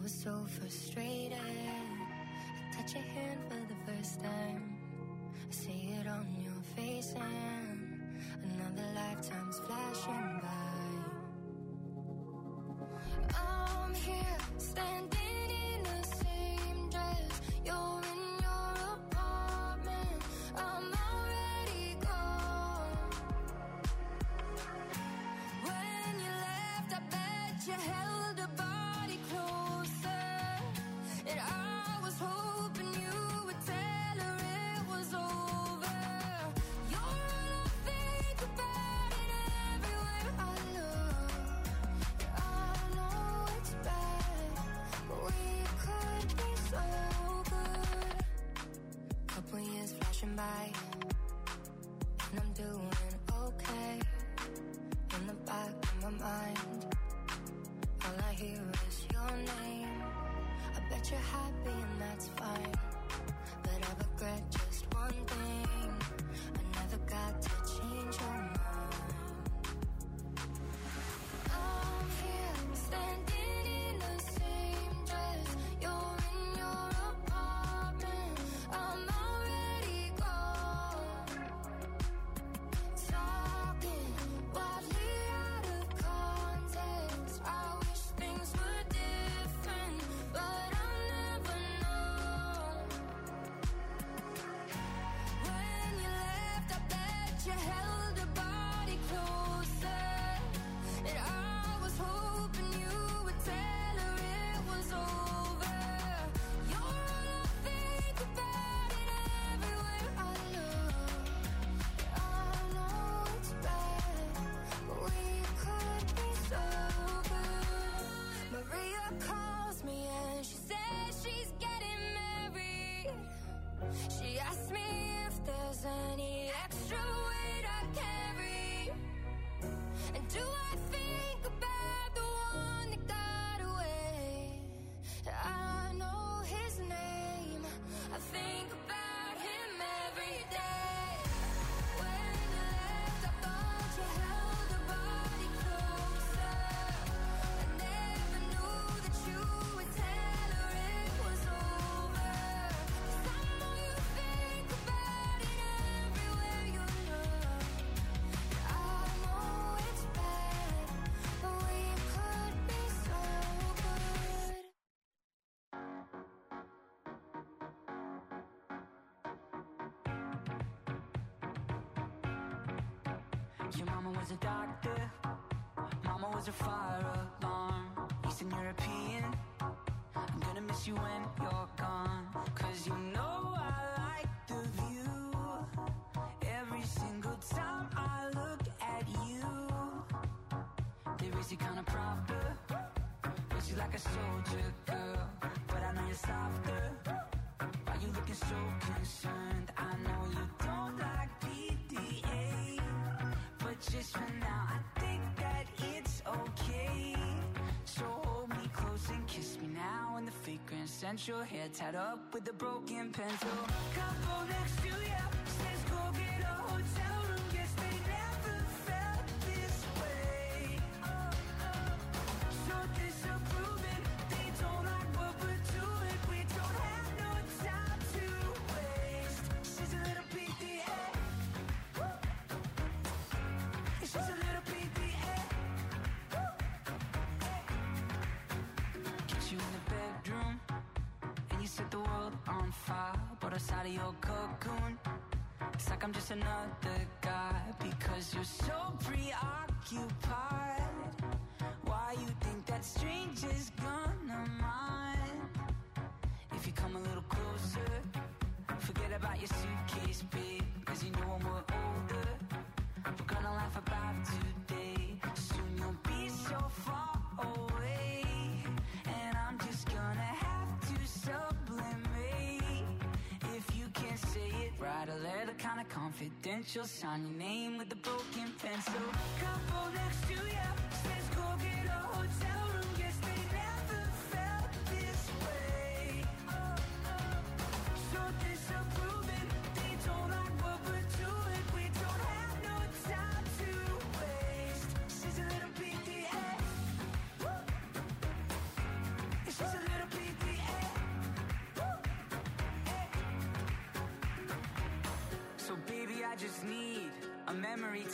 was so frustrated. I touch your hand for the first time. I see it on your face and another lifetime's flashing by. I'm here standing in the same dress. You're in your apartment. I'm already gone. When you left, I bet you held a body closer. And I was hoping you would tell her it was over. You're all I think about it everywhere I look. I know it's bad, but we could be so good. Couple years flashing by, and I'm doing okay. In the back of my mind, all I hear is your name. I bet you're happy and that's fine, but I regret just one thing. I never got to change your mind. I'm here standing in the same dress. You're in your apartment. I'm already gone. Talking wildly out of context. I wish things were different, but I'll never know. When you left, I bet you held a body closer. And I was hoping you would tell her it was over. You're all I think about it everywhere I look. I know it's bad, but we could be so good. Maria calls me and she says she's getting married. She asked me if there's any extra weight I carry. And do I think about the one that got away? I know his name. I think about him every day. When you left, I thought you held a body closer. I never knew that you would tell her it was over. 'Cause I know you think about it everywhere you look. I know it's bad, but we could be so good. Your mama was a doctor, mama was a fire alarm. Eastern European, I'm gonna miss you when you're gone. 'Cause you know I like the view. Every single time I look at you, they raise you kind of proper. Raise you like a soldier girl, but I know you're softer. Why you looking so concerned? I know you don't like PDA, but just for now, I think that it's okay. So hold me close and kiss me now in the fragrance. Scent your hair tied up with a broken pencil. Couple next to you says go get a hotel room. Guess they never felt this way. So disapproving, they don't like what we're doing. We don't have no time to waste. She's a little PDA. It's just a little PDA. Get you in the bedroom, and you set the world on fire. But outside of your cocoon, it's like I'm just another guy. Because you're so preoccupied. Why you think that stranger's gonna mind? If you come a little closer, forget about your suitcase, babe. 'Cause you know when we're older, we're gonna laugh about today. Soon you'll be so far away, and I'm just gonna have to sublimate. If you can't say it, write a letter kinda confidential. Sign your name with a broken pencil. Couple next to you says go get a hotel room. Guess they never felt this way. So disapproving, they don't like what we're doing. We don't have no time to waste. She's a little PDA. It's just a little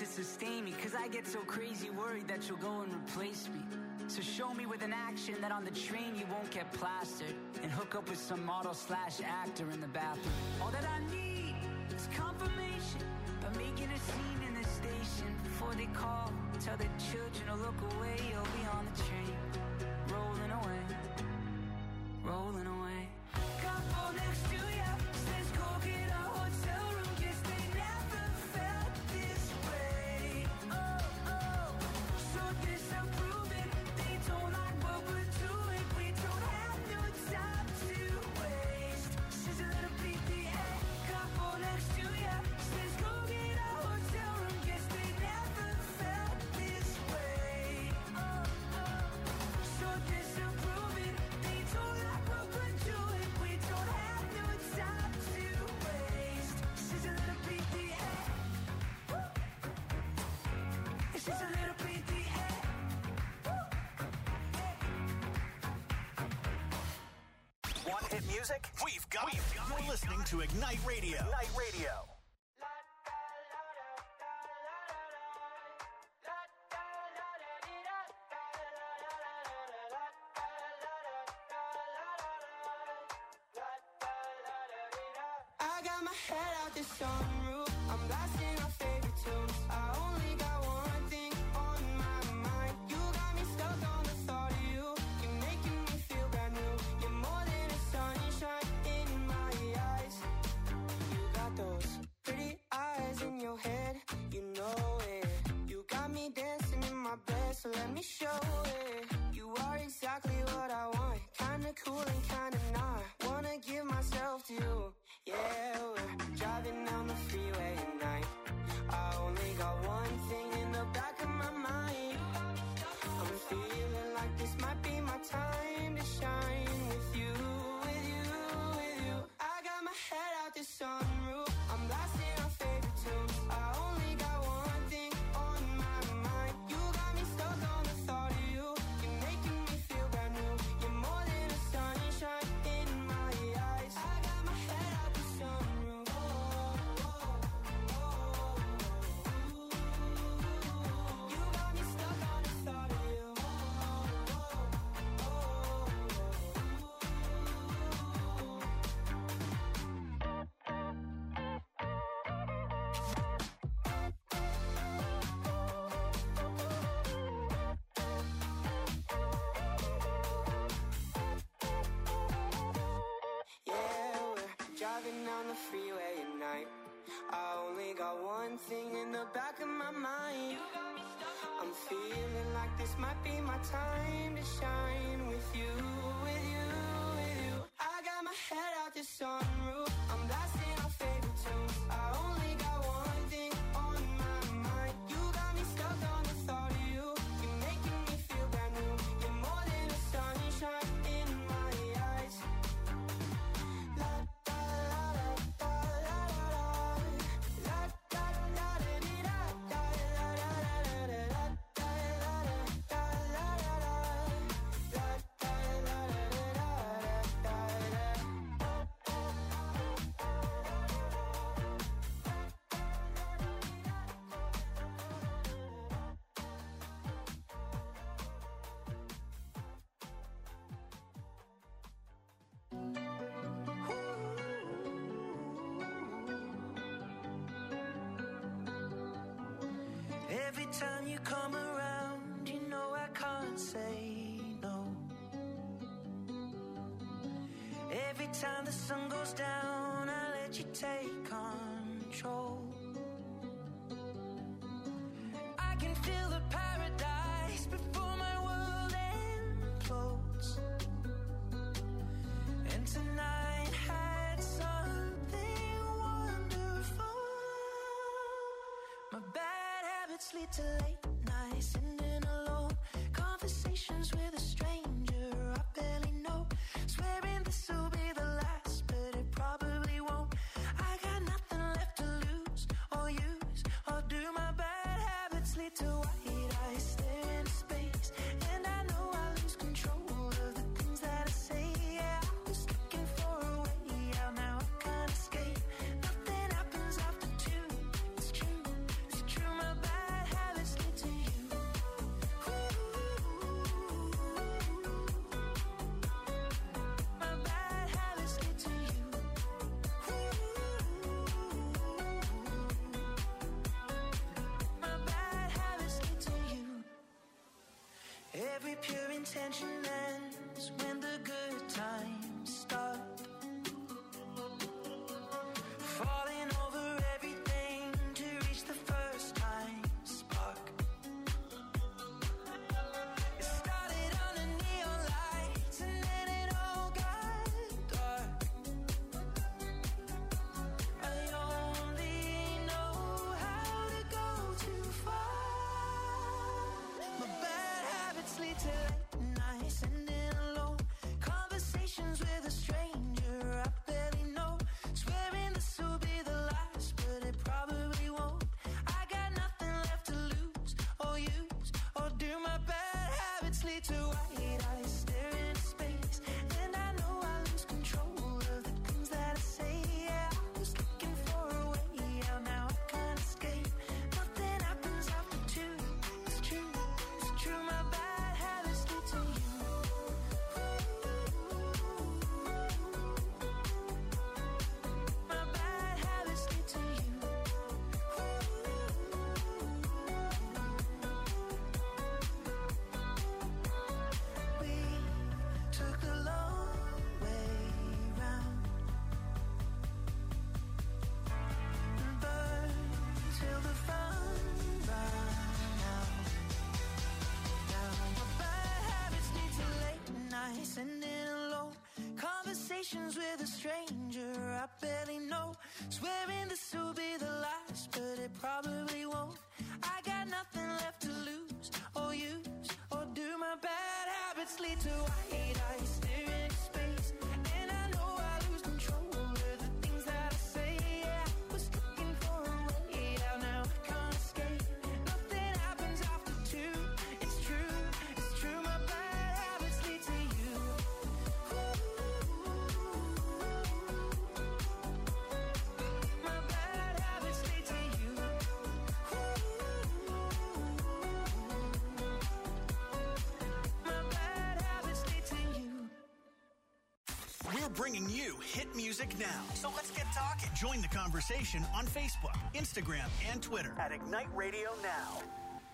to sustain me, cause I get so crazy worried that you'll go and replace me. So show me with an action that on the train you won't get plastered and hook up with some model/actor in the bathroom. All that I need is confirmation by making a scene in the station. Before they call, tell the children to look away. You'll be on the train, rolling away, rolling away. Couple next to ya says go get a hotel room. Guess they never felt this way. Oh, oh, so disapproving. They don't like what we're doing. We don't have no time to waste. She's a little PTA. Couple next to ya says go get a hotel room. Guess they never felt this way. Oh, oh, so disapproving. They don't like what we're doing. We don't have no time to waste. She's a little PTA. She's a little PTA. Want hit music? We've got it. You're listening to Ignite Radio. Ignite Radio. I got my head out the sunroof. I'm blasting our favorite tunes. I only got one thing on my mind. You got me stuck on the thought of you. You're making me feel brand new. You're more than a sunshine in my eyes. You got those pretty eyes in your head. You know it. You got me dancing in my bed, so let me show it. You are exactly what I want. Kinda cool and kinda not. Wanna give myself to you. Yeah, we're driving down the freeway at night. I only got one thing in the back of my mind. I'm feeling like this might be my time to shine with you, with you, with you. I got my head out the sunroof. I'm blasting our favorite tunes. I only got one thing on my mind. You got me stuck on the thought of you. You're making me feel brand new. You're more than a sunshine in my eyes. I got my head out the sunroof. You got me stuck on the thought of you. Yeah, we're driving down the freeway at night. I only got one thing in the back of my mind. I'm feeling like this might be my time to shine with you, with you, with you. I got my head out the sunroof. I'm blasting our favorite tunes. I only got one thing on my mind. You got me stuck on the thought of you. You're making me feel brand new. You're more than a sunshine in my eyes. La da la da la la la da da da dee da da la la la la la da la da la la la la da la la Every time you come around, you know I can't say no. Every time the sun goes down, I let you take control. I can feel the paradise before my world implodes. And tonight had something wonderful. My bad habits lead to late nights, sitting alone. Conversations with a stranger I barely know. Swearing this will be the last, but it probably won't. I got nothing left to lose or use or do. My bad habits lead to white eyes staring into space, and I know I lose control of the things that I say. Yeah, I was looking for a way out, now I can't escape. Nothing happens after two. It's true, my bad Every pure intention ends when the good times stop. Falling over everything to reach the first time spark. It started under neon lights and then it all got dark. I only know how to go too far. My bad habits lead to late nights, sending alone conversations with a stranger I barely know. Swearing this will be the last, but it probably won't. I got nothing left to lose or use or do. My bad habits lead to white eyes staring into space, and I know I lose control of the things that I say. Yeah, I was looking for a way out, now I can't escape. Nothing happens after two. It's true, it's true. My bad habits lead to you. My bad habits lead to you. We took the long way round and burned till the fun ran out. Now my bad habits lead to late nights and in alone conversations with a stranger I barely know. Swearing this will be the last, but it probably won't. I got nothing left to lose or use or do. My bad habits lead to white eyes staring into space, and I know I lose control of the things that I say. Yeah, I was looking for a way out, now I can't escape. Nothing happens after two. It's true, it's true. My bad habits lead to you. My bad habits lead to you. My bad habits lead to you. We're bringing you hit music now. So let's get talking. Join the conversation on Facebook, Instagram, and Twitter at Ignite Radio Now.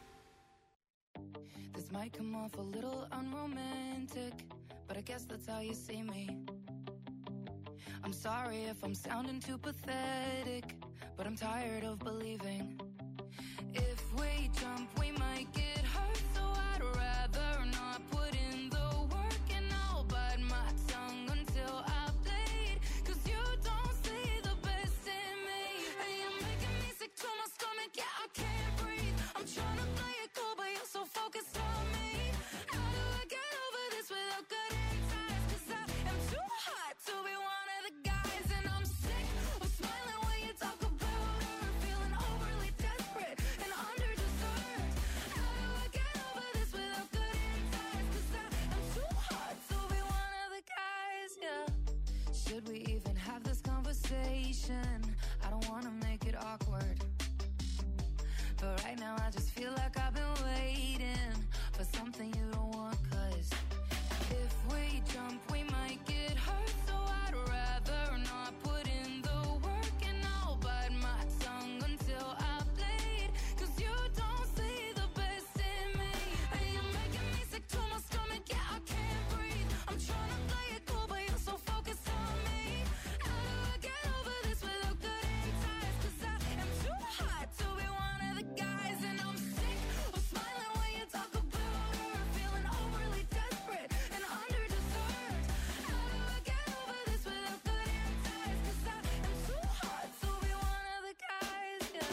This might come off a little unromantic, but I guess that's how you see me. I'm sorry if I'm sounding too pathetic, but I'm tired of believing. If we jump, we might get hurt, so I'd rather not put in the work, and I'll bite my tongue until I bleed. 'Cause you don't see the best in me, and you're making me sick to my stomach. Yeah, I can't breathe. I'm trying to play it cool, but you're so focused on me. How do I get over this without cutting ties? 'Cause I am too hot to be one of the guys, and I'm sick of smiling when you talk about her, feeling overly desperate and underdeserved. How do I get over this without cutting ties? 'Cause I am too hot to be one of the guys, yeah. Should we even have this conversation? I don't wanna make it awkward, but right now I just feel like I've been waiting for something you don't want. 'Cause if we jump, we might get hurt, so I'd rather not put in the work, and I'll bite my tongue until I bleed. 'Cause you don't see the best in me, and you're making me sick to my stomach. Yeah, I can't breathe. I'm trying to play it cool, but you're so focused on me. How do I get over this without cutting ties? 'Cause I am too hot to be one of the guys, and I'm sick of smiling when you talk about her, feeling overly desperate and underdeserved. How do I get over this without cutting ties? 'Cause I am too hot to be one of the guys, yeah.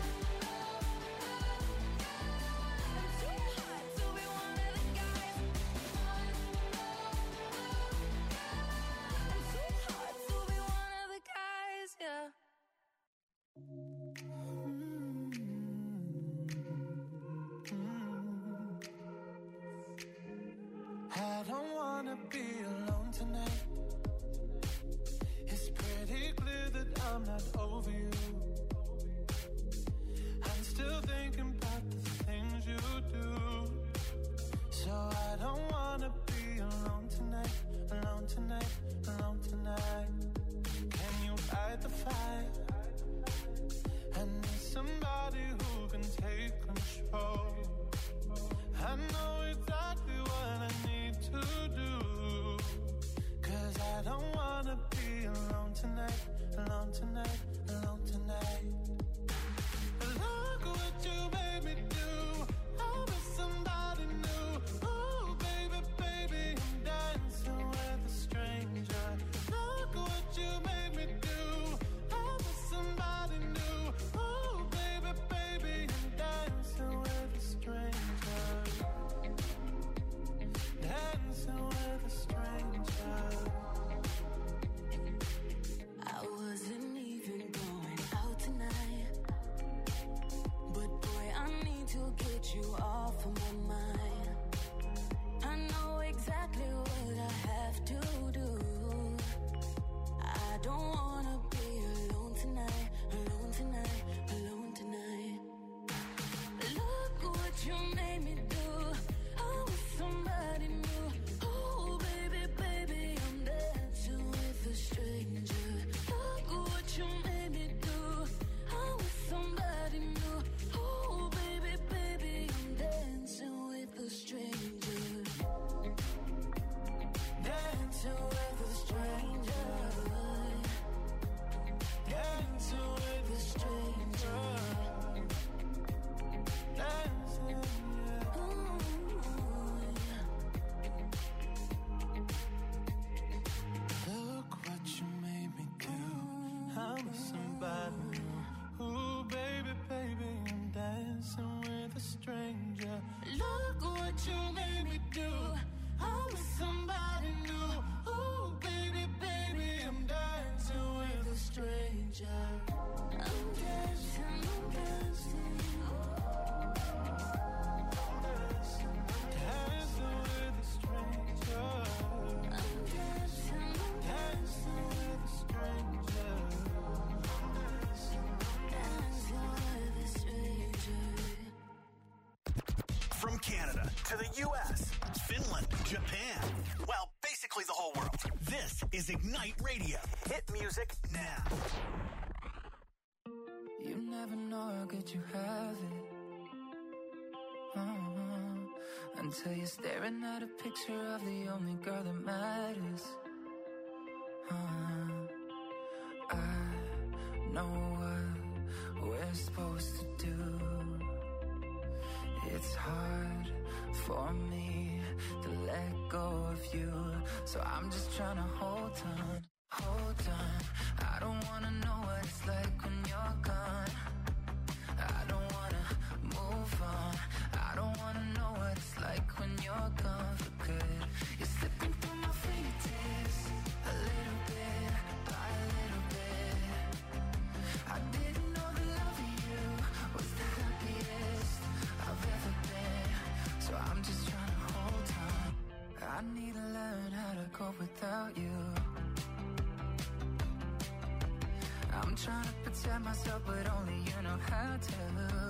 I'm too hot to be one of the guys. I'm too hot to be one of the guys, yeah. I don't wanna be alone tonight. It's pretty clear that I'm not over you. I'm still thinking about the things you do. So I don't wanna be alone tonight, alone tonight, alone tonight. Can you fight the fight? I need somebody who can take control. I know exactly don't wanna be alone tonight, alone tonight, alone tonight. Look what you made me do. I'm with somebody new. Oh, baby, baby, I'm dancing with a stranger. Look what you made me do. I'm with somebody new. Oh, baby, baby, I'm dancing with a stranger. Dancing with a stranger. Dancing with a stranger. Dancing, yeah. Look what you made me do. I'm with somebody new. Ooh, baby, baby, I'm dancing with a stranger. Look what you made me do. I'm with somebody new. Ooh, baby, baby, I'm dancing with a stranger. I'm dancing, I'm dancing. Dancing with a stranger. I'm dancing, I'm Dancing with a stranger. dancing with a stranger. From Canada to the U.S., Finland, Japan. Well, basically the whole world. This is Ignite Radio. Hit music now. You never know how good you have it. Until you're staring at a picture of the only girl that matters. I know what we're supposed to do. It's hard for me to let go of you, so I'm just trying to hold on, hold on. I don't wanna know what it's like when you're gone. I don't wanna move on. I don't wanna know what it's like when you're gone for good. You're slipping through my fingertips, a little bit by a little bit. I didn't know the love of you was the happiest I've ever been, so I'm just trying to hold on. I need to learn how to cope without you. I'm trying to protect myself, but only you know how to.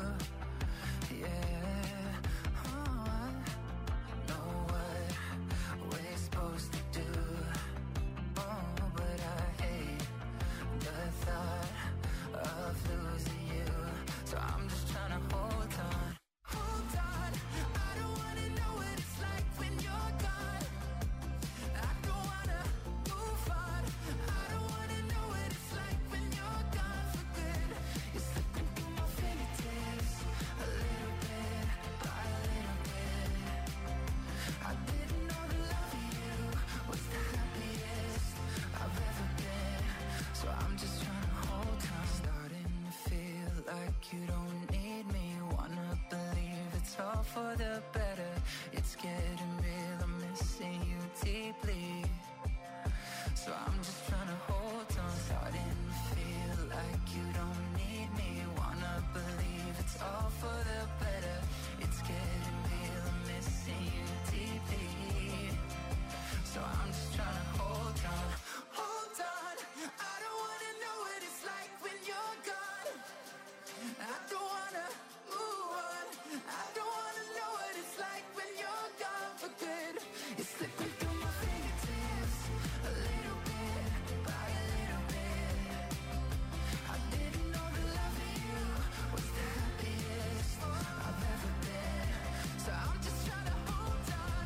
Yeah, oh, I know what we're supposed to do. Oh, but I hate the thought of losing you, so I'm just trying to hold on. Hold on, I don't wanna know what it's like when you're gone. I don't wanna move on. I don't wanna know what it's like when you're gone for good. You're slipping through my fingertips, a little bit by a little bit. I didn't know the love of you was the happiest I've ever been, so I'm just trying to hold on. Starting to feel like you don't need me. Wanna believe it's all for the better. It's getting real, I'm missing you deeply, so I'm just trying to hold on. Starting to feel like you don't need me. Wanna believe it's all for the better. It's getting real, I'm missing you deeply, so I'm just trying to hold on. Hold on, I don't wanna know what it's like when you're gone. I don't wanna move on. I don't wanna know what it's like when you're gone for good. It's slipping through my fingertips, a little bit by a little bit. I didn't know the love of you was the happiest I've ever been, so I'm just trying to hold on.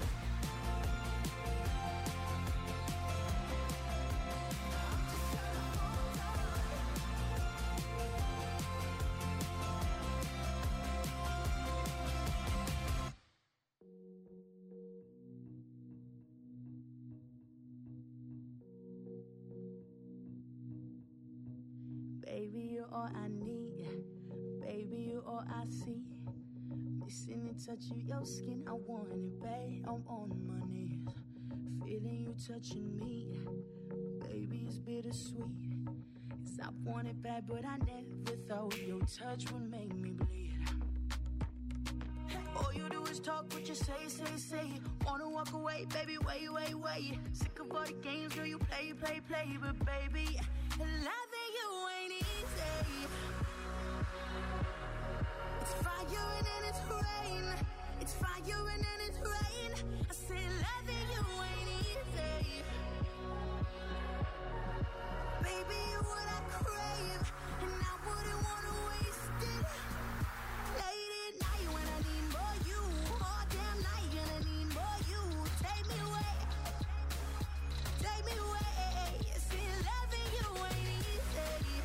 Baby, you're all I need. Baby, you're all I see. Missing the touch of your skin, I want it, babe. I'm on my knees, feeling you touching me. Baby, it's bittersweet. 'Cause I want it bad, but I never thought your touch would make me bleed. Hey. All you do is talk what you say, say, say. Wanna walk away, baby, wait, wait, wait. Sick of all the games, girl, you play, play, play. But baby, loving you ain't easy. It's fire and then it's rain. It's fire and then it's rain. I say loving you ain't easy. Baby, you're what I crave, and I wouldn't wanna waste it. Late at night when I need more you, all damn night gonna need more you. Take me away, take me away. See, loving you ain't easy,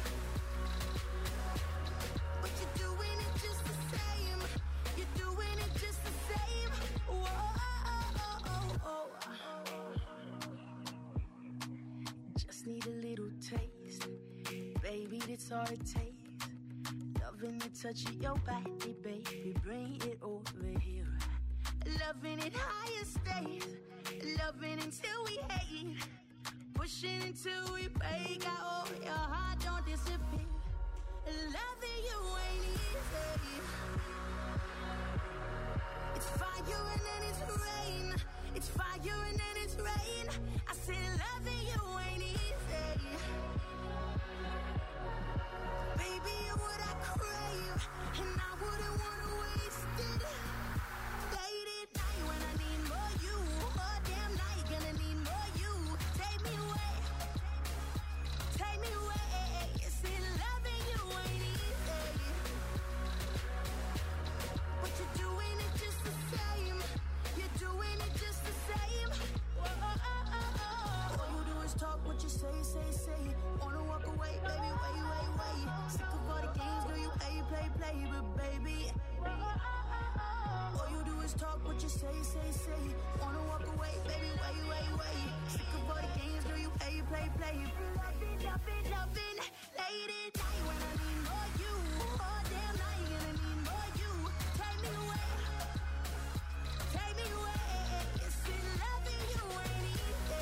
but you're doing it just the same. You're doing it just the same. Whoa. Just need a little taste, baby, that's all it takes. Loving the touch of your body, baby, bring it over here. Loving it higher stays, loving until we hate, pushing until we break. I hope your heart don't disappear. Loving you ain't easy. It's fire and then it's rain. It's fire and then it's rain. I said loving you ain't easy. Baby, you're what I crave, and I wouldn't wanna waste it. Late at night when I need more you, all damn night gonna need more you. Take me away, take me away. See, loving you ain't easy, but you're doing it just the same. You're doing it just the same. All you do is talk what you say, say, say. Wanna walk away, baby, wait, wait, wait. Sick of all the games, girl, you play, play, play. But baby, all you do is talk what you say, say, say. Wanna walk away, baby, wait, wait, wait. Sick of all the games, girl, you play, play, play. Loving, loving, loving. Late at night when I need more you, all damn night gonna need more you. Take me away, take me away. See, loving you ain't easy.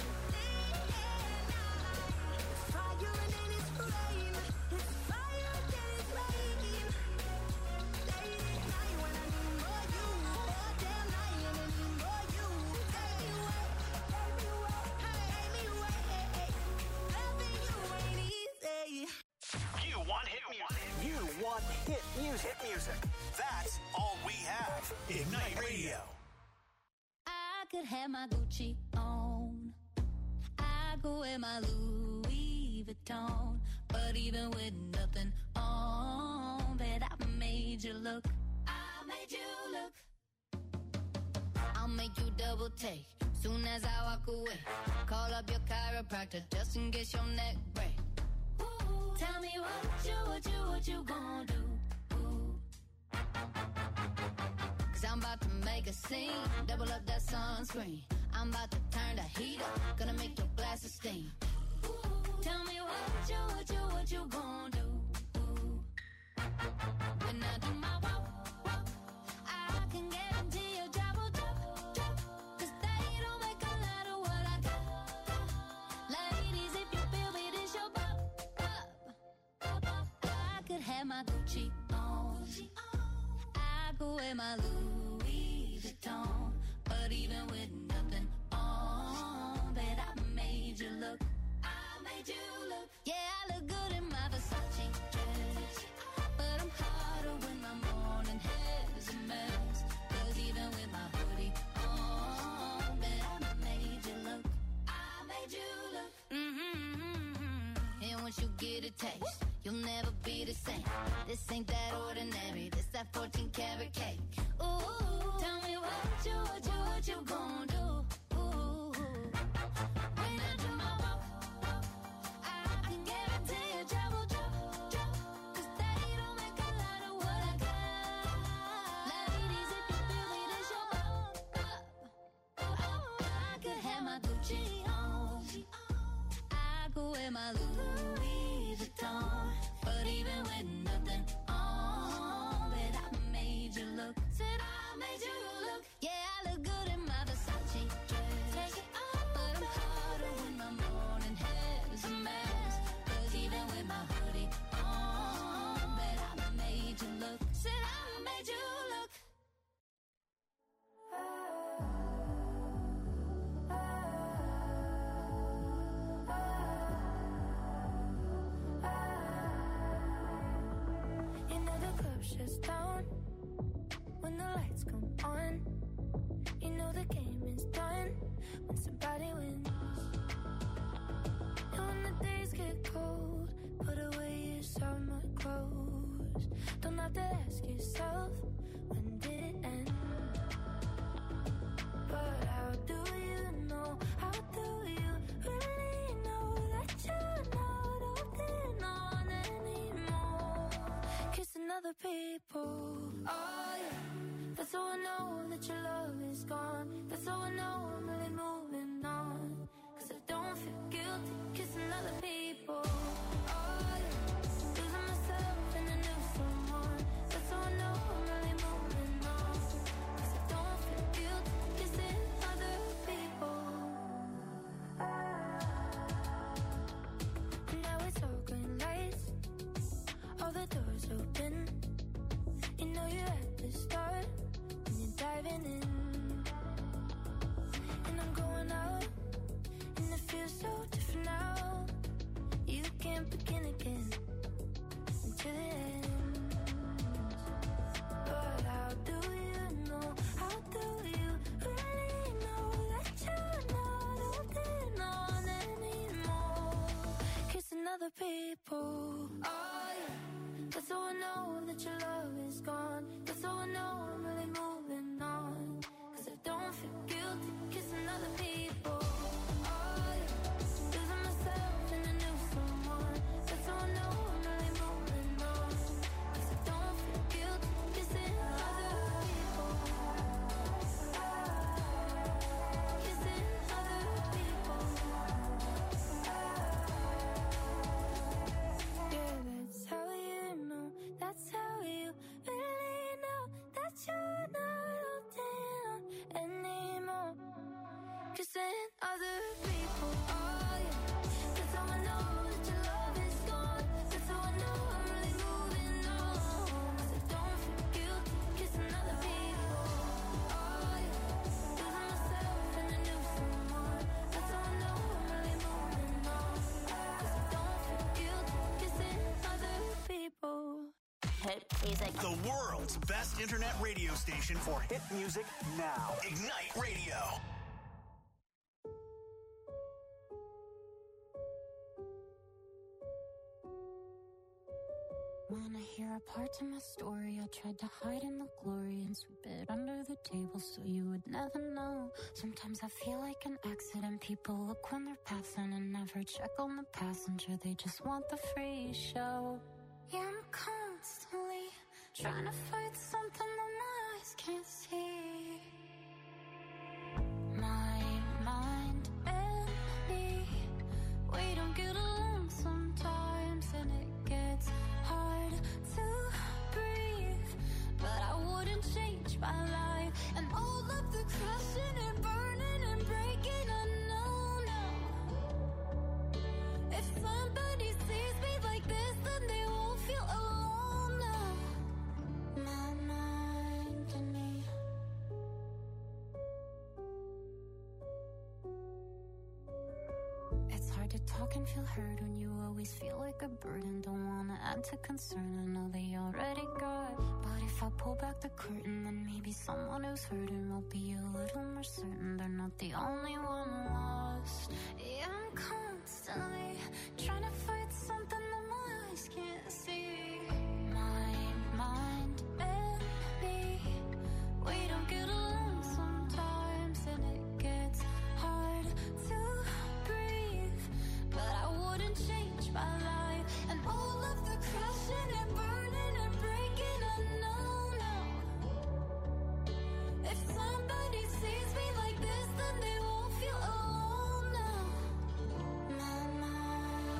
It's fire and then it's rain. It's fire and then it's rain. Late at night when I need more you, all damn night gonna need more you. Take me away, take me away, take me away. Loving you ain't easy. You want hit music. You want hit music. Hit music. That's all we have. Ignite Radio. I could have my Gucci on. I could wear my Louis Vuitton. But even with nothing on, bet I made you look. I made you look. I'll make you double take soon as I walk away. Call up your chiropractor just in case your neck break. Ooh, tell me what you gonna do? Ooh. Cause I'm about to make a scene, double up that sunscreen. I'm about to turn the heat up, gonna make your glasses steam. Ooh, tell me what you gonna do? Ooh. When I do my walk, I can guarantee your job will drop. Cause they don't make a lot of what I got. Ladies, if you feel me, this your bop. I could have my Gucci on. I could wear my Louis Vuitton. But even with nothing on, bet I made you look. I made you look. Yeah, I look good in my Versace dress. But I'm hotter when my morning hair is a mess. Cause even with my hoodie on, bet I made you look. I made you look. And once you get a taste, you'll never be the same. This ain't that ordinary, this that 14 karat cake. Ooh, tell me what you gonna do? Ooh, when I do my walk, I can guarantee your job will drop. Cause they don't make a lot of what I got. Ladies, if you feel me, this your I could have my Gucci on. I could wear my Louis Vuitton. But even with nothing on, bet I made you look. Said I made you look. Yeah, I look good in my Versace dress. Take it off, but I'm hotter when my morning hair is a mess. Cause even with my hoodie on, bet I made you look. Said I made you look. shuts down when the lights come on. You know the game is done when somebody wins. And when the days get cold, put away your summer clothes. Don't have to ask yourself, when did it end? But how do you know? How do you really know that you're not holding on anymore? Kissing other people. Oh yeah, that's how I know that your love is gone. That's how I know I'm really moving on. 'Cause I don't feel guilty kissing other people. Oh yeah, losing myself in a new someone. That's how I know I'm really moving on. 'Cause I don't feel guilty kissing other people. Now it's all green lights, all the doors open. You know you're at the start and you're diving in. And I'm going out and it feels so different now. You can't begin again until it ends. But how do you know? How do you really know that you're not holding on anymore? Kissing other people. Oh yeah, that's how I know that your love is gone. That's how I know I'm really moving on. 'Cause I don't feel guilty kissing other people. Oh yeah, losing myself in a new someone. That's how I know I'm really moving on. 'Cause I don't feel guilty kissing other people. Kissing other people. Yeah, that's how you know. That's how you really know that you're not holding on anymore. Kissing other people. Oh yeah, that's how I know that your love is gone. That's how I know I'm really moving on. 'Cause I don't feel guilty kissing other people. Oh yeah, losing myself in a new someone. That's how I know I'm really moving on. 'Cause I don't feel guilty kissing other people. Hit music. The world's best internet radio station for hit music now. Ignite Radio. Wanna hear a part of my story? I tried to hide in the glory and sweep it under the table so you would never know. Sometimes I feel like an accident. People look when they're passing and never check on the passenger. They just want the free show. Yeah, I'm constantly trying to fight something that my eyes can't see. My mind and me, we don't get along sometimes, and it gets hard to breathe. But I wouldn't change my life, and all of the crashing and burning and breaking, I know now. If somebody sees me like this, then they won't feel alone now. My mind and me. It's hard to talk and feel heard when you always feel like a burden. Don't wanna add to concern, I know they already got. But if I pull back the curtain, then maybe someone who's hurting will be a little more certain they're not the only one lost. Yeah, I'm constantly trying to fight something that my eyes can't see. My mind and me, we don't get along sometimes, and it gets hard to breathe. But I wouldn't change my life, and all of the crashing and burning and breaking, I know now. If somebody sees me like this, then they won't feel alone now. My mind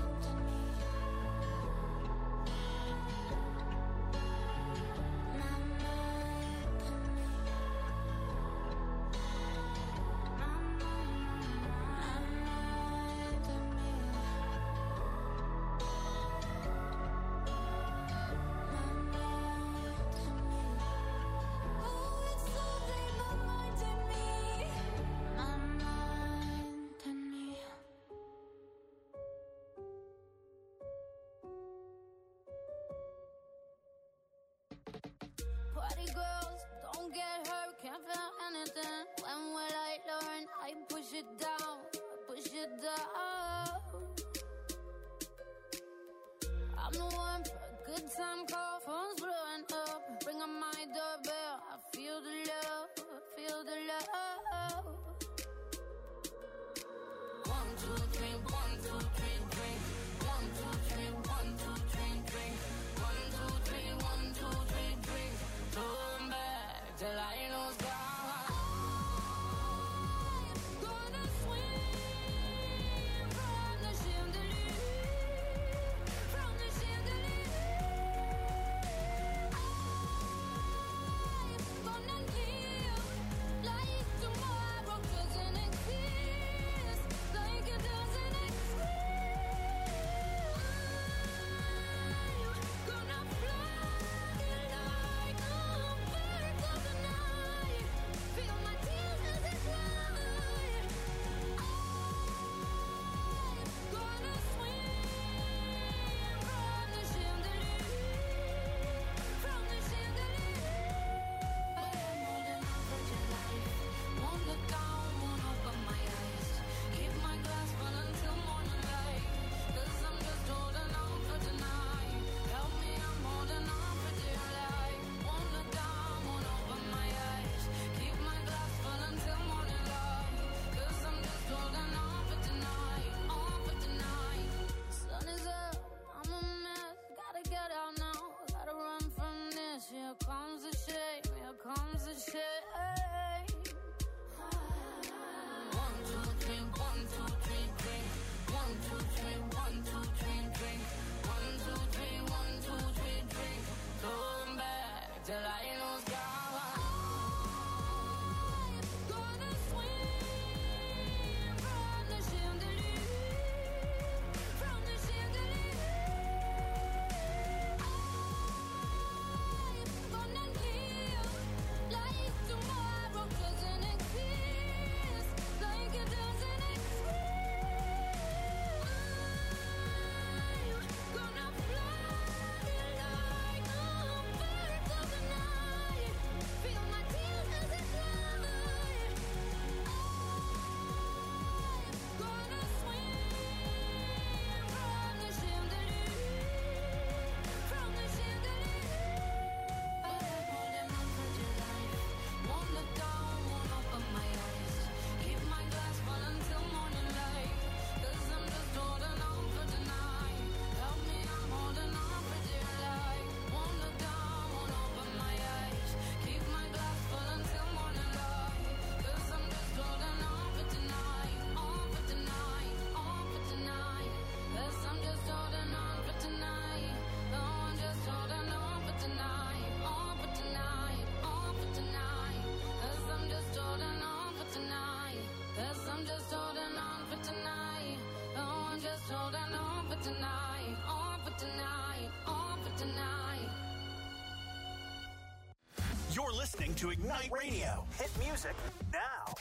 listening to Ignite Radio. Hit music now.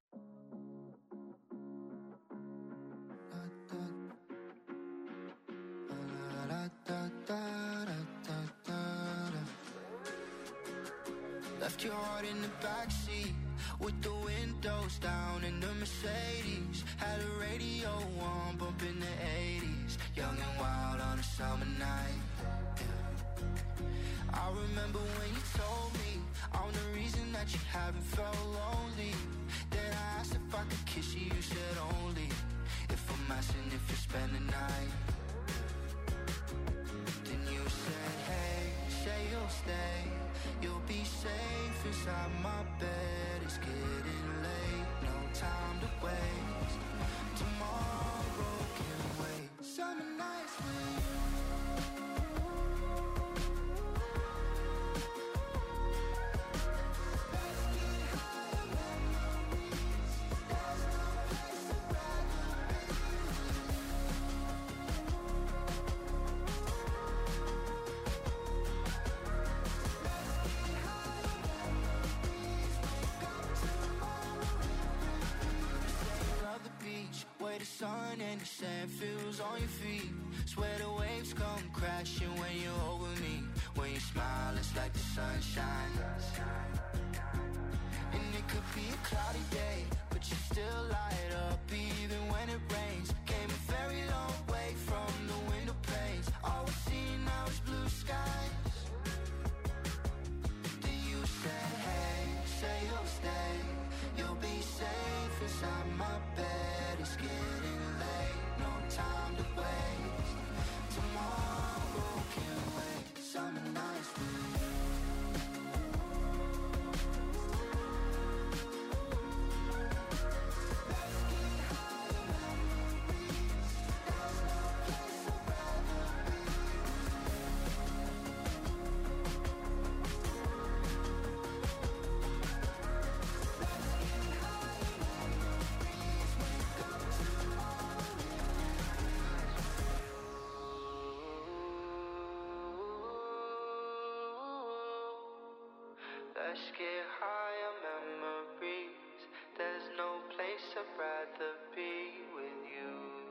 Left your heart in the backseat with the windows down in the Mercedes. Had a radio on, bumping the 80s. Young and wild on a summer night. Yeah. I remember when you told me I'm the reason that you haven't felt lonely. Then I asked if I could kiss you, you said only if I'm asking if you spend the night. Then you said, hey, say you'll stay. You'll be safe inside my bed. It's getting late, no time to waste. Tomorrow can wait. Summer nights with you. Let's get higher memories. There's no place I'd rather be with you. Where the sun and the sand feels on your feet. Swear the waves come crashing when you're over me. When you smile, it's like the sunshine. And it could be a cloudy day, but you still light up even when it rains. Came a very long way from the window panes. All we see now is blue skies. Then you said, hey, say you'll stay. You'll be safe inside my bed. It's getting late, no time to waste. Tomorrow can wait. Summer nights with you. Let's get higher memories. There's no place I'd rather be with you. Let's get higher memories. Wake up tomorrow. Let's get higher memories. There's no place I'd rather be with you.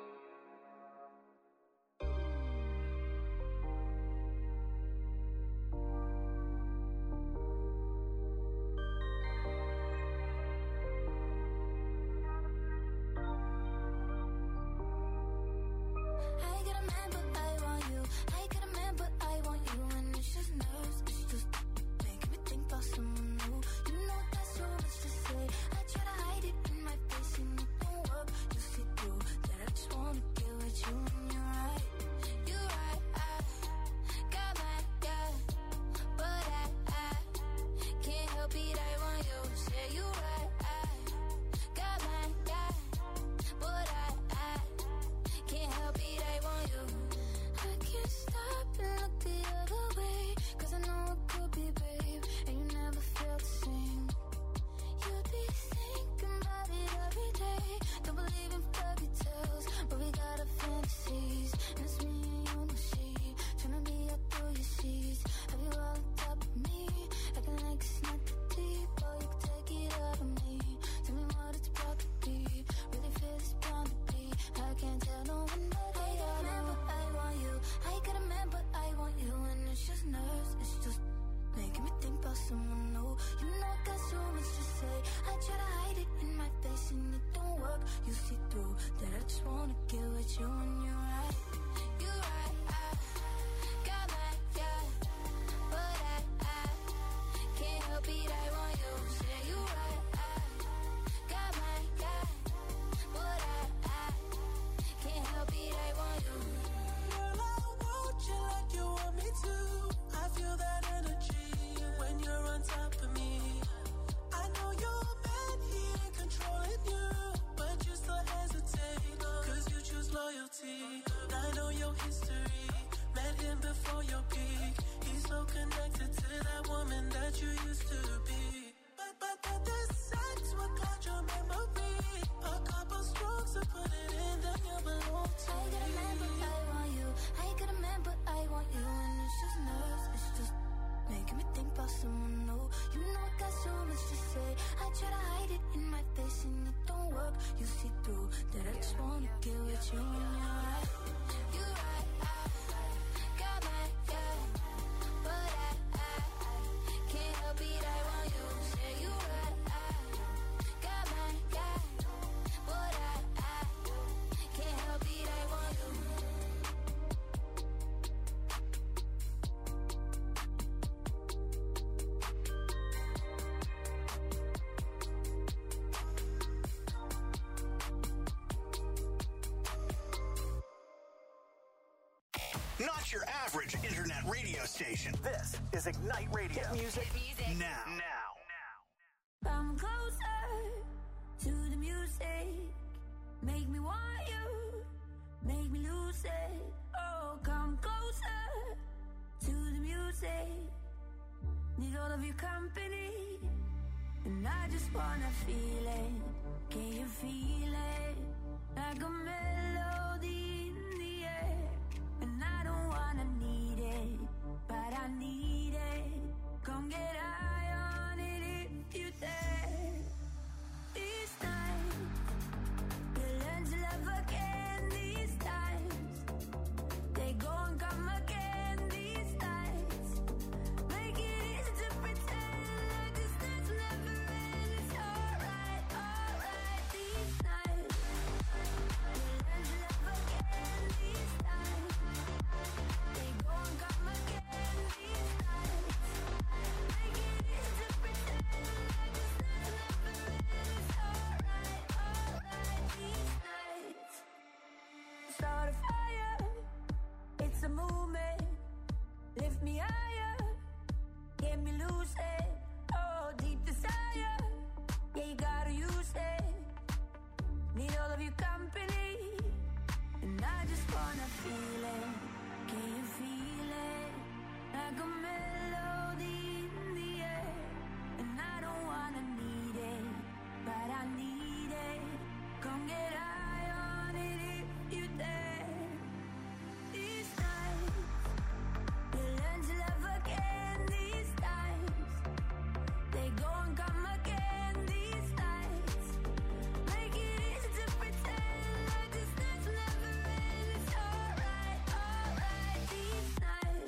I get a man, but I want you. I get a man, but I want you. And it's just nerves, it's just making me think about someone new. You know that's so much to say. I try to hide it in my face and it don't work. You see through that I just wanna get with you. And you're right, you're right. I got my guy, but I can't help it. I want you. Say you're right. I got my guy, but I can't help it. I want you. I can't stop and look the other way. 'Cause I know it could be, babe. And you never felt the same. You'd be thinking about it every day. Don't believe in fairy tales, but we got our fantasies. And it's me and you in the sheet, tryna be out through your sheets. Have you all on top of me, acting like it's not that deep. Oh, you can take it out of me. Tell me what it's about to be. Really feel it's bound to be. I can't tell no one but I got a man, but I want you. I got a man, but I want you. And it's just nerves, it's just making me think about someone new. You know I got so much to say. I try to hide it in my face and it don't work. You see through that I just wanna get with you. And you're right, you're right. I got my guy, but I can't help it. I want you. Say you're right. I got my guy, but I can't help it. I want you. Girl, I want you like you want me to. I feel that energy when you're on top of me. I know your man, he ain't controlling you, but you still hesitate. 'Cause you choose loyalty. Not your average internet radio station. This is Ignite Radio. Hit music, now. Come closer to the music. Make me want you. Make me lose it. Oh, come closer to the music. Need all of your company. And I just wanna feel it. Can you feel it? Like a melody in the air. And I don't wanna need it, but I need it. Come get high on it if you dare. These times, you learn to love again. These times, they go and come again. These nights, make it easy to pretend like this night's never end. It's alright, alright. These nights, you learn to love again. These times, they go and come again. These nights, make it easy to pretend like this night's never end. It's alright, alright. These nights, start a fire. It's a movement. Lift me higher. Get me loose it. Oh, deep desire. Yeah, you gotta use it. Need all of your company. And I just wanna feel it. Can you feel it? Like a melody in the air. And I don't wanna need it, but I need it. Come get high on it if you dare. These nights, you learn to love again. These times, they go and come again. These nights, make it easy to pretend like this night's never end. It's alright, alright. These nights,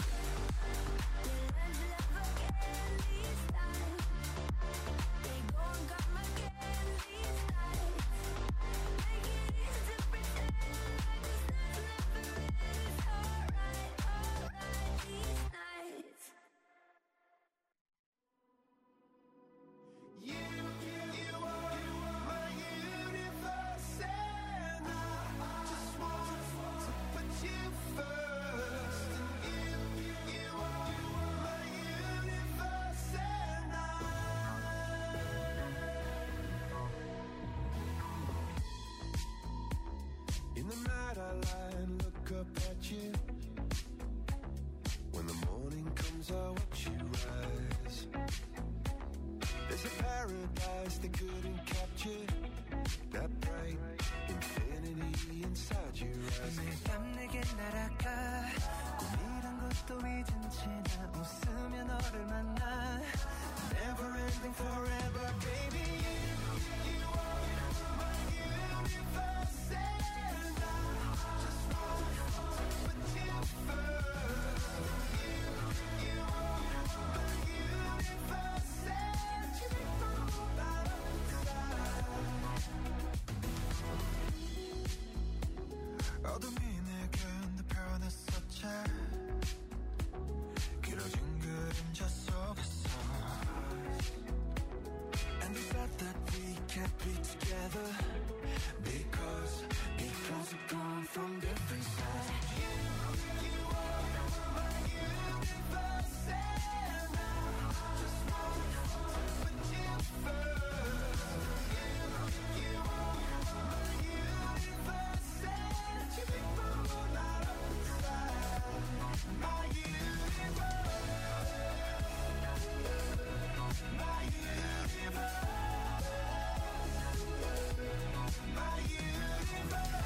you learn to love again. These times, they go and come again. These nights, make it easy to pretend like this night's never end. It's alright, alright. These nights. You are my universe, and I just want to put you first. And you are my universe, and in the night I lie and look up at you. When the morning comes, I watch you rise. There's a paradise they couldn't capture. That bright infinity inside your eyes. 매일 밤 내게 날아가 꿈이란 것도 잊은 채 나 웃으며 너를 만나 Never ending forever, baby. You are my universe, and I just want to put you first. You are my universe, and you make my whole life inside. 어둠이 내게 내 변했었지. 길어진 그림자 속에서. And the fact that we can't be together because we've gone from different sides. You are my universe, and I just want to put you first. You are my universe, and you make my whole life inside. My universe, my universe. My universe.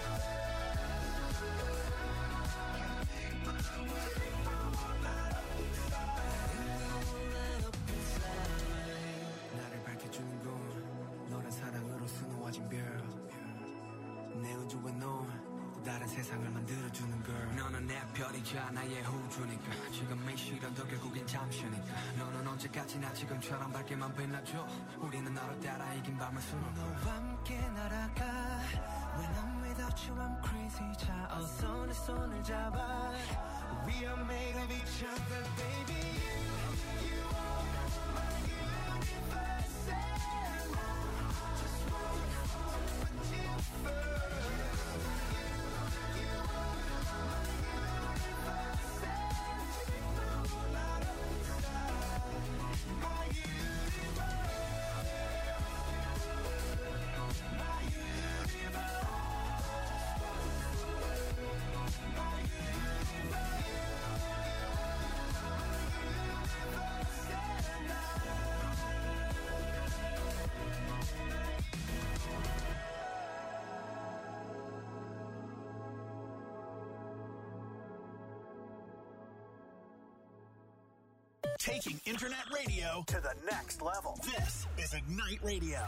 나를 밝혀주는 건 너란 사랑으로 수놓아진 별. 내 우주에 넌 또 다른 세상을 만들어주는 걸. 너는 내 별이자 나의 우주니까 지금이 싫어도 결국엔 잠시니까. 너는 언제까지나 지금처럼 밝게만 빛나줘. 우리는 너를 따라 이긴 밤을 수놓고 너와 함께 날아가. When I'm without you I'm crazy. 자 어서 내 손을 잡아. We are made of each other, baby. You are my universe, and I just want to put you first. You are my universe, Taking internet radio to the next level. This is Ignite Radio.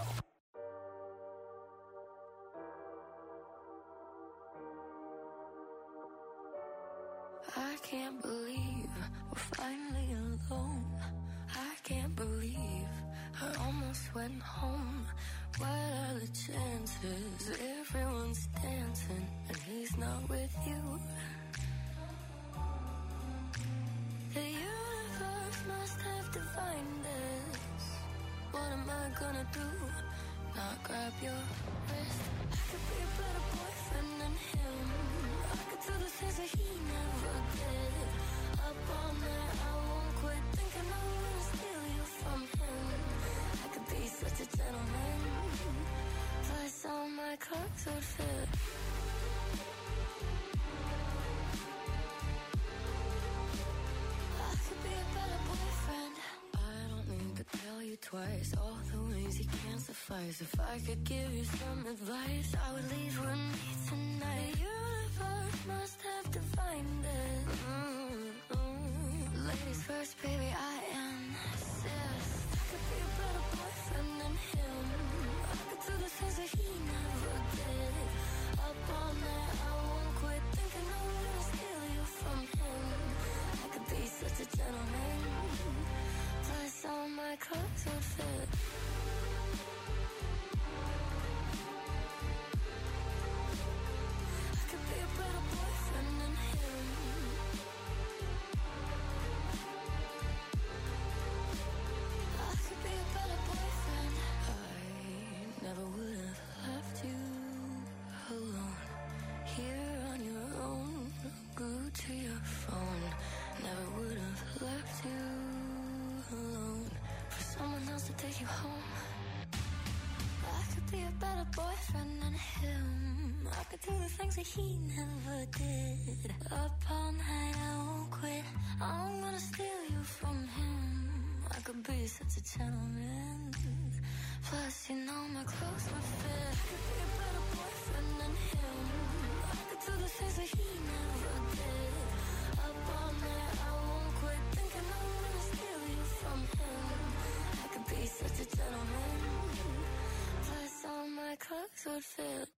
I can't believe we're finally alone. I can't believe I almost went home. What are the chances? Everyone's dancing and he's not with you. The universe must have divined this. What am I gonna do? Not grab your wrist. I could be a better boyfriend than him. I could do the things that he never did. Up all night, I won't quit thinking I'm gonna steal you from him. I could be such a gentleman. Plus all my clothes would fit. I could be a better boyfriend. I don't need to tell you twice all the ways he can't suffice. If I could give you some advice, I would leave with me tonight. The universe must have divined it. Ladies first, baby, I insist. I could be a better boyfriend than him. I could do the things that he never did. Up all night, I won't quit thinking I'm gonna steal you from him. I could be such a gentleman. Plus all my clothes would fit. I could be a better boyfriend than him. I could be a better boyfriend. I never would have left you alone. Here on your own, glued to your phone. Never would have left you alone for someone else to take you home. I could be a better boyfriend than him. I could do the things that he never did. Up all night, I won't quit. I'm gonna steal you from him. I could be such a gentleman. Plus, you know my clothes would fit. I could be a better boyfriend than him. I could do the things that he never did. Up all night, I won't quit thinking I'm gonna steal you from him. I could be such a gentleman. Plus, all my clothes would fit.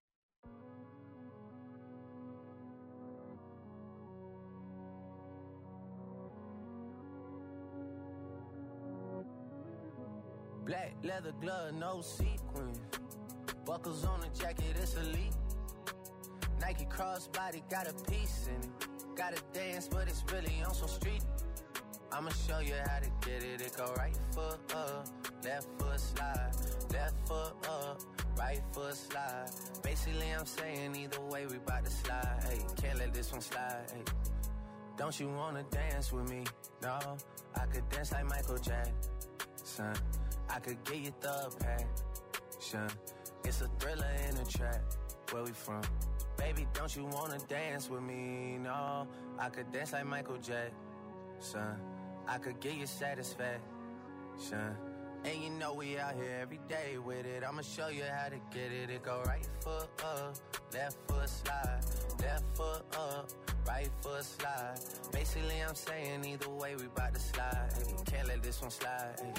Black leather glove, no sequins. Buckles on the jacket, it's elite. Nike crossbody, got a piece in it. Gotta dance, but it's really on some street. I'ma show you how to get it. It go right foot up, left foot slide. Left foot up, right foot slide. Basically, I'm saying either way, we bout to slide. Hey, can't let this one slide. Hey, don't you wanna dance with me? No, I could dance like Michael Jackson. I could get you the passion. It's a thriller in the trap. Where we from? Baby, don't you wanna dance with me? No, I could dance like Michael Jackson. I could get you satisfaction. And you know we out here every day with it. I'ma show you how to get it. It go right foot up, left foot slide. Left foot up, right foot slide. Basically, I'm saying either way, we bout to slide. Hey, can't let this one slide. Hey.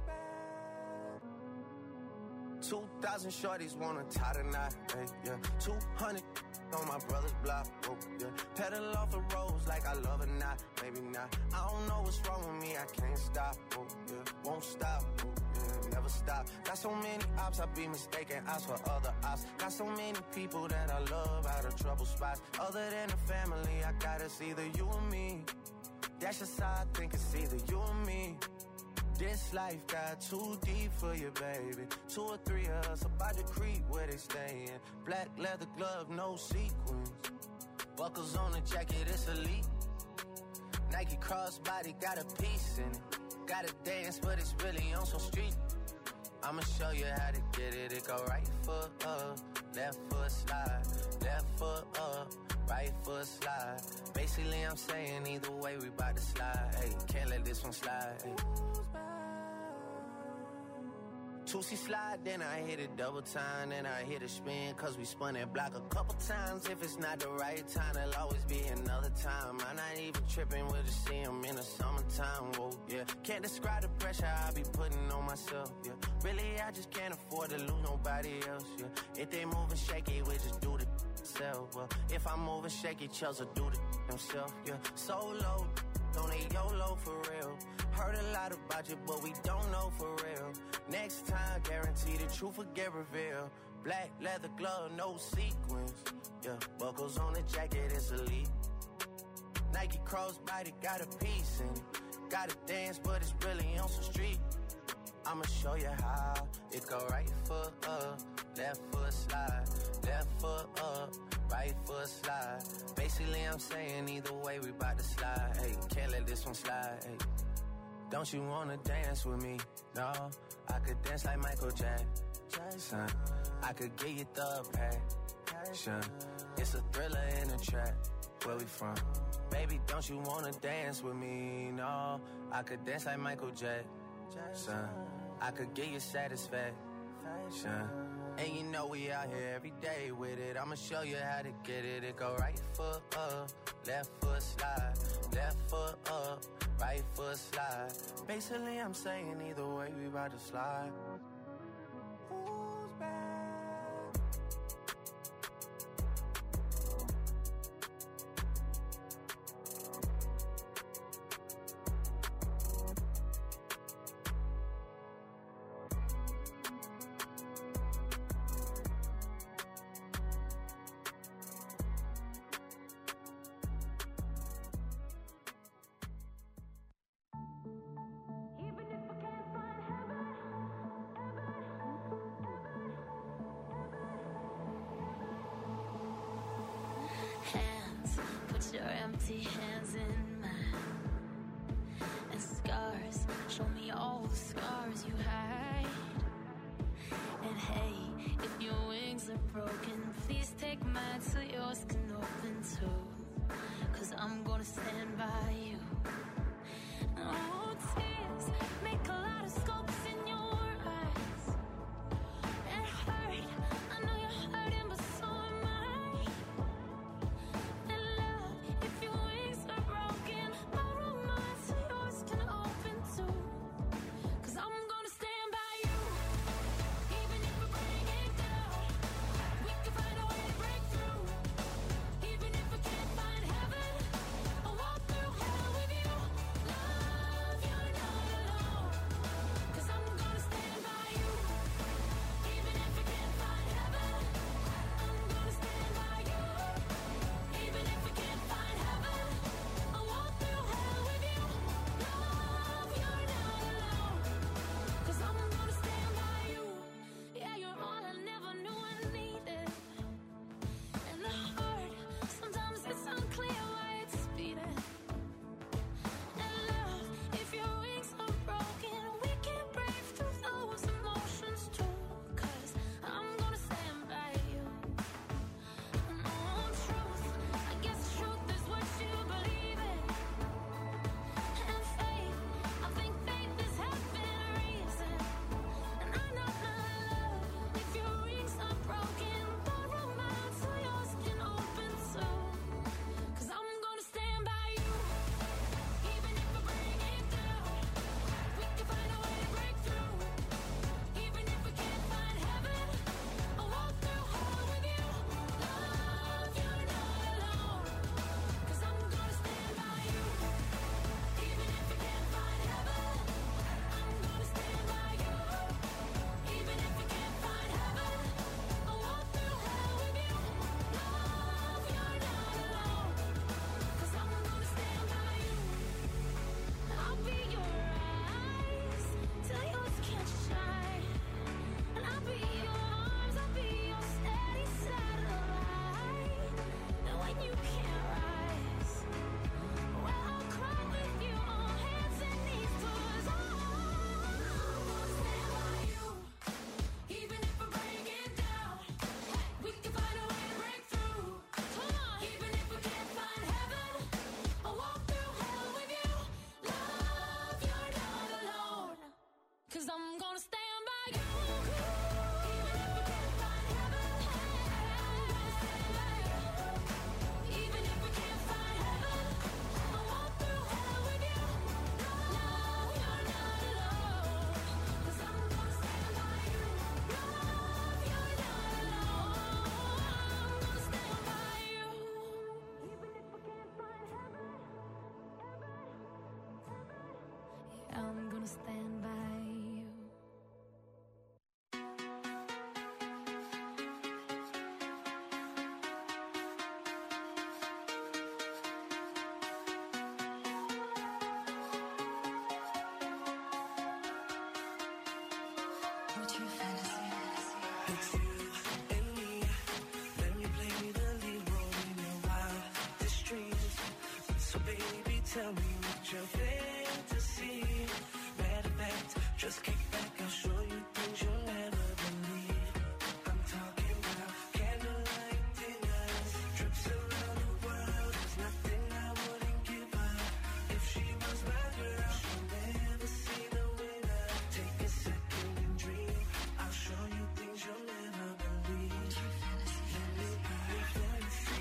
2,000 shorties wanna tie the knot, hey, yeah. 200 on my brother's block, oh, yeah. Pedal off the roads like I love it, not, maybe not. I don't know what's wrong with me, I can't stop, oh, yeah. Won't stop, oh, yeah, never stop. Got so many ops, I be mistaken ops for other ops. Got so many people that I love out of trouble spots. Other than the family, I got it's either you or me. That's just how I think it's either you or me. This life got too deep for you, baby. 2 or 3 of us about to creep where they stayin'. Black leather glove, no sequins. Buckles on the jacket, it's elite. Nike crossbody, got a piece in it. Gotta dance, but it's really on some street. I'ma show you how to get it. It go right foot up, left foot slide. Left foot up, right foot slide. Basically, I'm saying either way, we bout to slide. Hey, can't let this one slide. Hey. 2C slide, then I hit it double time, then I hit a spin, cause we spun that block a couple times. If it's not the right time, there'll always be another time. I'm not even tripping, we'll just see him in the summertime, whoa, yeah. Can't describe the pressure I be putting on myself, yeah. Really, I just can't afford to lose nobody else, yeah. If they moving shaky, we just do the self, well. If I'm moving shaky, Chelsea do the himself, yeah. Solo, don't they YOLO for real. Heard a lot about you, but we don't know for real. Next time, guarantee the truth will get revealed. Black leather glove, no sequins. Yeah, buckles on the jacket, it's elite. Nike crossbody got a piece in it. Gotta dance, but it's really on some street. I'ma show you how. It go right foot up, left foot slide. Left foot up, right foot slide. Basically, I'm saying either way, we bout to slide. Hey, can't let this one slide. Hey. Don't you wanna dance with me? No, I could dance like Michael Jackson. I could get you the passion. It's a thriller in a track. Where we from? Baby, don't you wanna dance with me? No, I could dance like Michael Jackson. I could get you satisfaction. And you know we out here every day with it. I'ma show you how to get it. It go right foot up, left foot slide. Left foot up, right foot slide. Basically, I'm saying either way, we about to slide. Who's back? Hands, put your empty hands in mine. And scars, show me all the scars you hide. And hey, if your wings are broken, please take mine so yours can open too. Cause I'm gonna stand by you. Oh, tears make a lot of scopes in your eyes. It hurt, I know you're hurting, but so am I. And love, if your wings are broken, borrow mine so yours can open too. Cause I'm gonna stand by you, even if we're breaking down. We can find a way to break through. Even if we can't find heaven, I'll walk through hell with you. Love, you're not alone. Cause I'm gonna It's you and me. Let me play the lead role in your wildest dreams. So baby, tell me what your fantasy. Matter of fact, just kick back, I'll show you things you'll never believe. I'm talking about candlelight dinners, trips around the world. There's nothing I wouldn't give her. If she was my girl, she'll never see the winner. Take a second and dream. I'll show you things you'll never believe. Let me be your fantasy.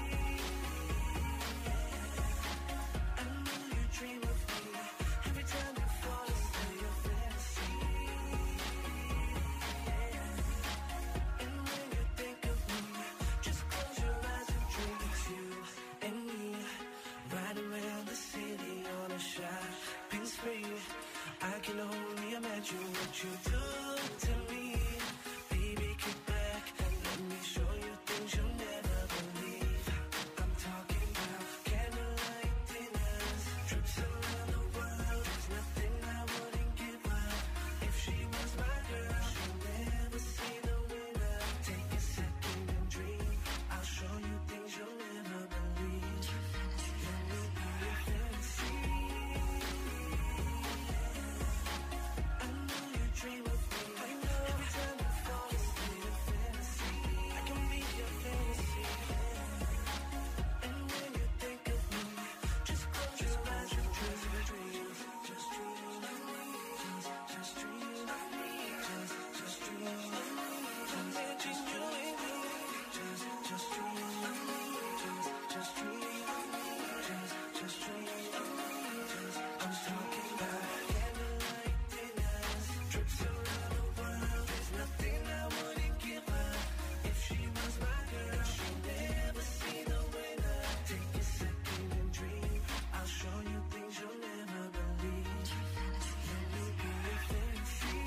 I know you dream of me. Every time you fall asleep, your fantasy. And when you think of me, just close your eyes and dream. It's you and me, riding around the city on a shopping spree. I can only imagine what you do to me. Baby, kick back and let me show you things you'll never believe. I'm talking about candlelight dinners, trips around the world. There's nothing I wouldn't give her. If she was my girl, she'll never see the winner. Take a second and dream. I'll show you things you'll never believe. Let me be your fantasy. I know you dream of me. Every time you fall asleep, your fantasy. I can be your fantasy. And when you think of me, just close your eyes and dream. Just dream of me. Just dream of me. Just dream of me. Just you and me. Just dream of me. Just dream of me. Just dream of me. I'm talking about candlelight dinners, trips around the world. There's nothing I wouldn't give her. If she was my girl, she'll never see the winner. Take a second and dream. I'll show you things you'll never believe. Let me be your fantasy.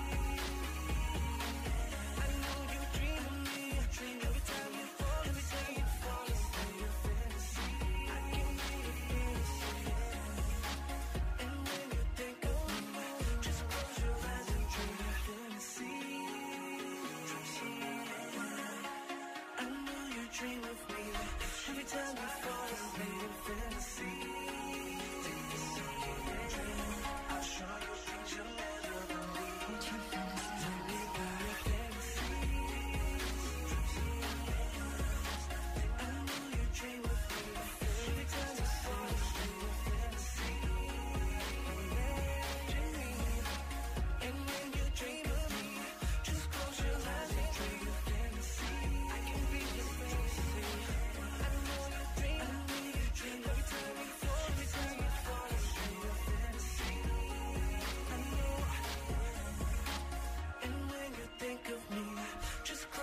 I know you dream of me. Every time you fall asleep, your fantasy. I can be your fantasy. And when you think of me, just close your eyes and dream your fantasy. I know you dream of me. Every time you fall asleep, your fantasy.